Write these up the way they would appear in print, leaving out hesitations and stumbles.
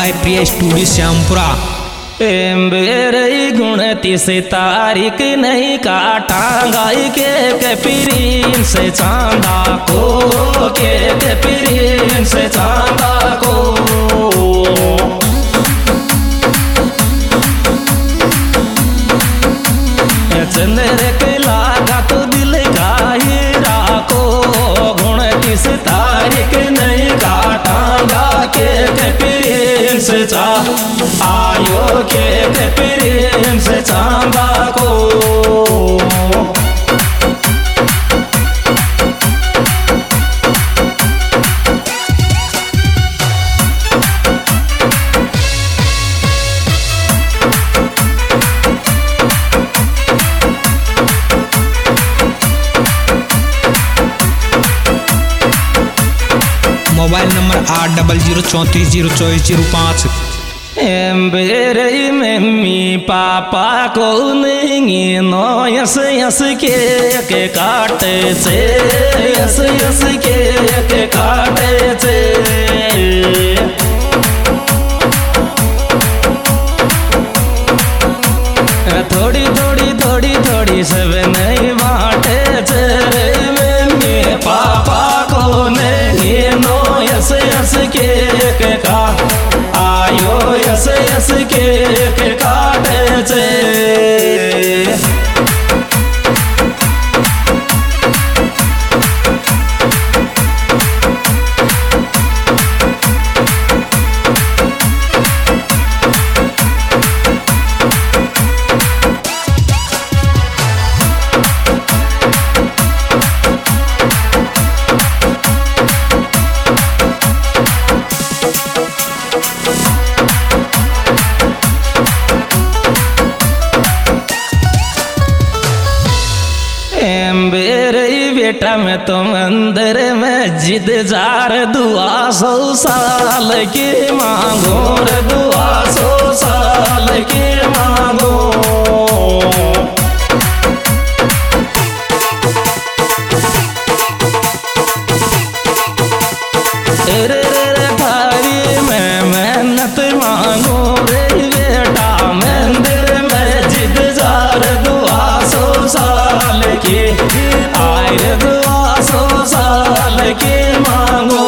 Bye Priya studio Shyampura. मेरे गुण तीस तारीख नहीं काटांगाई के पीरीन से चांदा को के पीरीन से चांदा को चंद्र के लागा तो दिल का हीरा को गुण तीस तारीख नहीं काटांगा के पीरीन से चा आयो के पीरीन से चांदा को मोबाइल नंबर 8004302405। मेरे मम्मी पापा को नहीं नो यस यस के काटे से यस यस के काटे से थोड़ी थोड़ी थोड़ी थोड़ी सब नहीं बाटे तेरे मम्मी पापा को नहीं नो यस यस के का आयो यस यस के काटे से बेटा मैं तो मंदिर में जिद जार दुआ 100 साल की मांगो रे दुआ 100 साल की मांगो रे रे भाई मैं मेहनत मांगो रे बेटा मंदिर में जिद जार दुआ 100 साल की आए दुआ 100 साल की मांगो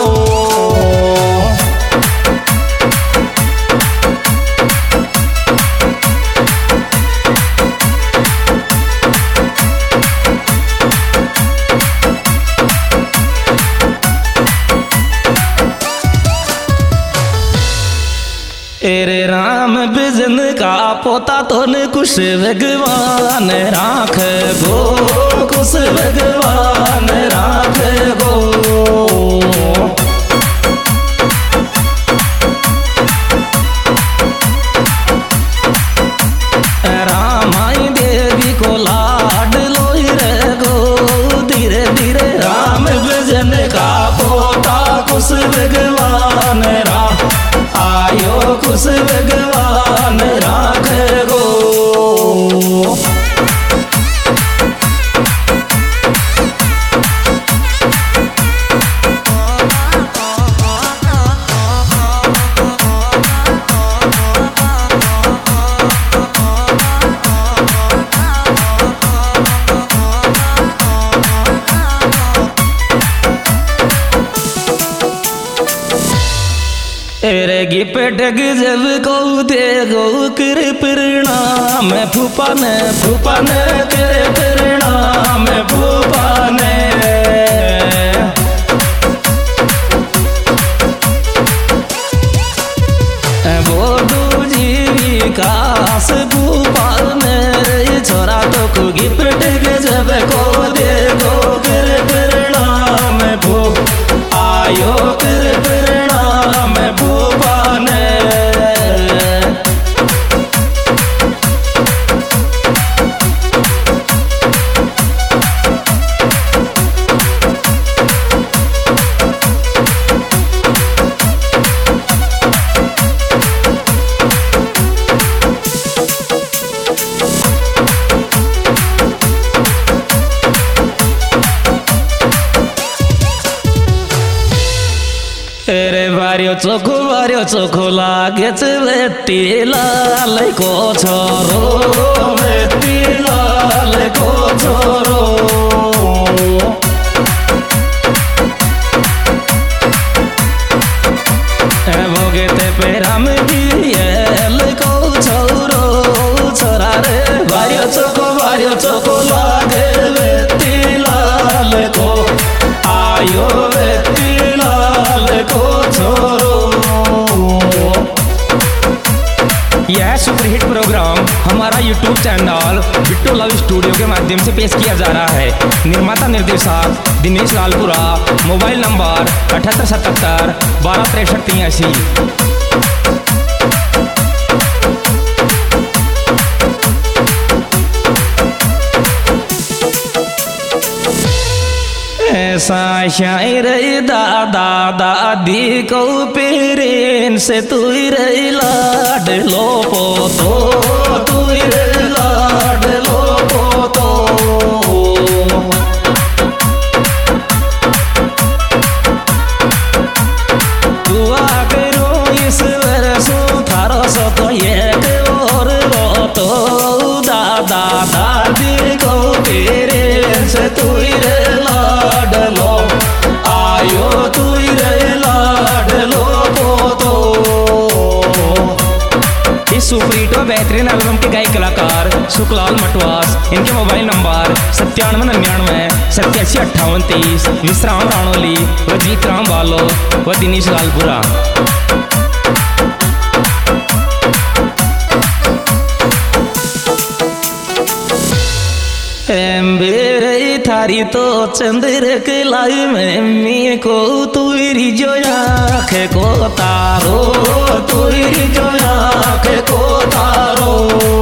तेरे राम बिजन का पोता तो न कुछ भगवान राख गो कुछ भगवान राख गो रामाई देवी को लाड लोई रे गो धीरे धीरे राम बिजन का पोता कुछ भगवान राख आयो कुछ भगवान राख गो तेरे गिपट जब को दे गो कर प्रणाम फूफान तेरे प्रणाम फूफान बोडू जी विकास फूफान छोरा तो को गिपट जब को दे गो कर प्रणाम फू आयो कर प्रणाम भूपान वार्यो चोखो लागे वेती लाल को छोरो वेती लाल को छोरो भोगते पेराम दियल को छोरो छोरा रे वार्यो चोखो लागे वेती लाल को आयो वेती लाल को छोरो। यह सुपरहिट प्रोग्राम हमारा YouTube channel Bittu love studio के माध्यम से पेश किया जा रहा है। निर्माता निर्देशक दिनेश लालपुरा। Mobile number 7877 12 63 83। ऐसा शायर दादा दादी को पेरेन से तू रे लाड लो पोतो तू रे लाड लो पोतो दुआ करो इस वर्षों थारो सो तो एक और रोतो दादा दादी को पेरेन से तू रे लाड लो आयो तू रे लाड लो पोतो। इस सुपरहिट और बेहतरीन एल्बम के गायक कलाकार सुखलाल मटवास। इनके मोबाइल नंबर 9799 87 58 30। विश्राम राणोली व जीतराम बालो व दिनेश लालपुरा। मेरे थारी तो चंद्र के लाई में मी को तुरी जो आँख को तारो तुरी जो आँख को तारो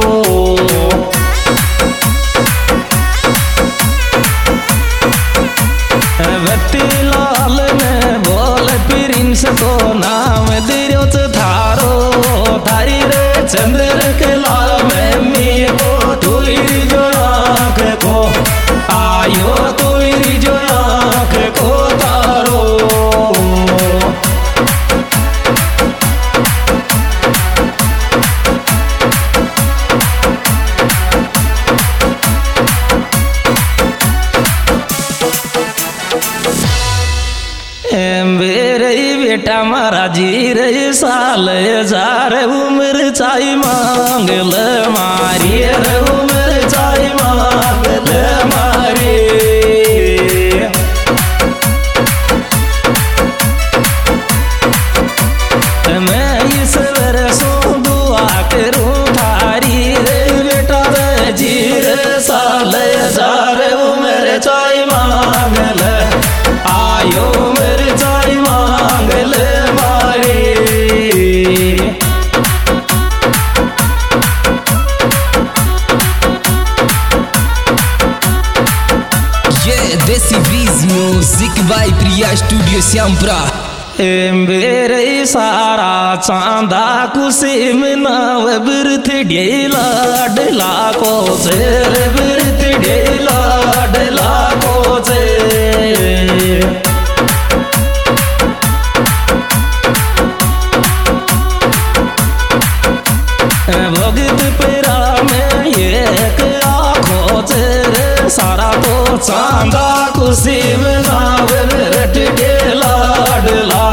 व्यक्ति लाल ने बोल प्रिंस को नाम दियो थारो थारी रे चंद्र के लाल में मी को तुरी जो आँख को आयो तुरी जो आँख को तारो। मेरे बेटा मारा जी रे साल हजार उम्र चाई मांग ल मारी रे उम्र चाई मांग ल मारी। मैं इस वर्षों दुआ करूं थारी रे बेटा रे जी रे साल हजार उम्र चाई मांग ल आयो मेरे चाई मांग ले मारी। ये देसी breeze music by Priya studio Shyampura. मेरे सारा चांदा कुसे मनाव बिरथ डेला डला को से बिरथ डेला डला को से भगत पेरा में एक आँखों से सारा तो चांदा कुसी में नाव बिरथ डेला डला